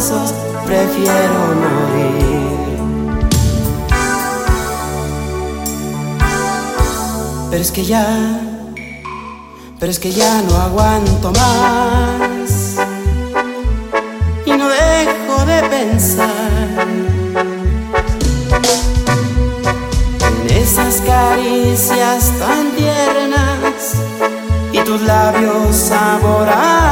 brazos prefiero morir. Pero es que ya no aguanto más y no dejo de pensar